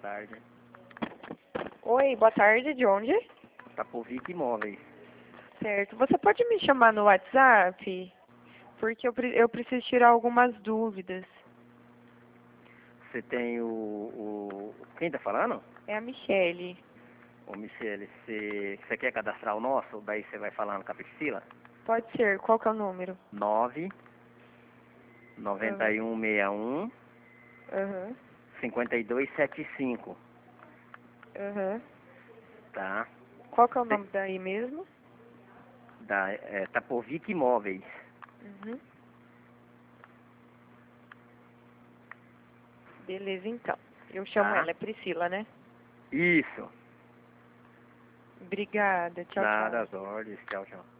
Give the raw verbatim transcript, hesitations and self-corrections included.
tarde. Oi, boa tarde, de onde? Tapovic Imóveis. Certo. Você pode me chamar no WhatsApp? Porque eu, pre- eu preciso tirar algumas dúvidas. Você tem o, o... Quem tá falando? É a Michele. Ô, Michele, você, você quer cadastrar o nosso? Daí você vai falando com a Priscila? Pode ser. Qual que é o número? nove nove um seis um Aham. cinco dois sete cinco, Aham. tá? Qual que é o nome daí mesmo? Da é, Tapovic Imóveis. Uhum. Beleza, então. Eu chamo Tá? ela, é Priscila, né? Isso. Obrigada. Tchau, tchau. Nada, às ordens. Tchau, tchau.